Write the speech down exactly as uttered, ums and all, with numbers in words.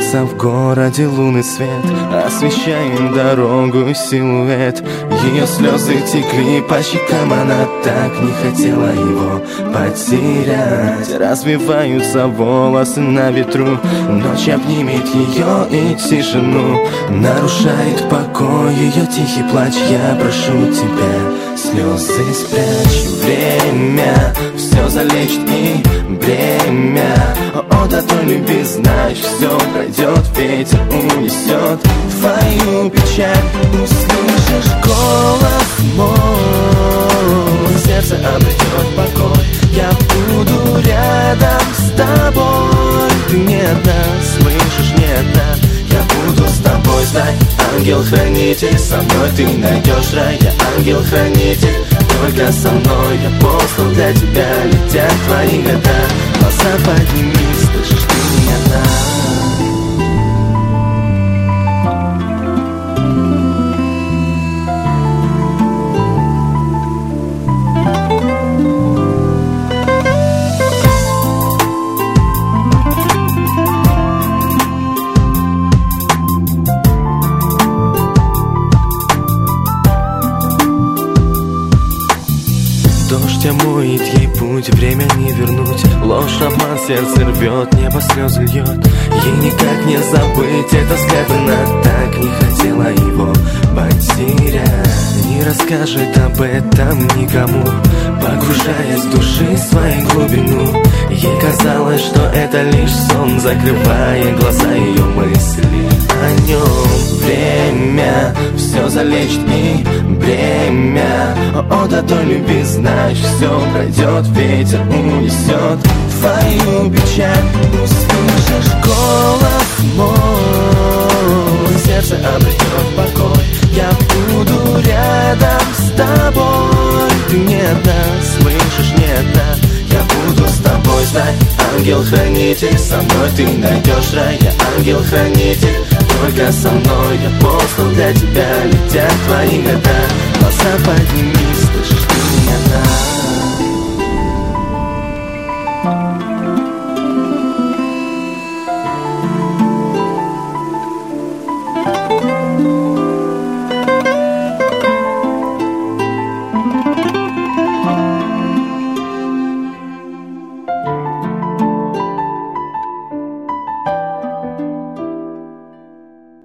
Появился в городе лунный свет, освещая дорогу и силуэт. Ее слезы текли по щекам, она так не хотела его потерять. Развиваются волосы на ветру, ночь обнимет ее и тишину. Нарушает покой ее тихий плач. Я прошу тебя, слезы спрячь. Время все залечит и бремя от одной любви, знаешь, все пройдет, ветер унесет твою печаль. Услышишь голос мой, сердце обретет покой. Я буду рядом с тобой, ты не одна, слышишь, не одна. Я буду с тобой, знай, ангел-хранитель, со мной ты найдешь рай. Я ангел-хранитель, только со мной я послал для тебя. Летят твои года, глаза подними, слышишь, ты не одна. Дождь омоет ей путь, время не вернуть. Ложь, обман, сердце рвет, небо слезы льет. Ей никак не забыть этот взгляд, она так не хотела его потерять. Не расскажет об этом никому, погружаясь в души своей глубину. Ей казалось, что это лишь сон, закрывая глаза ее мысли о нем. Время все залечит и бремя от одной любви, знаешь, все пройдет, ветер унесет твою печаль. Услышишь голос мой, сердце обретет покой. Я буду рядом с тобой, ты не одна, слышишь, не одна. Я буду с тобой, знай, ангел-хранитель, со мной ты найдешь рай. Я ангел-хранитель, только со мной я послал для тебя. Летят твои года, глаза подними,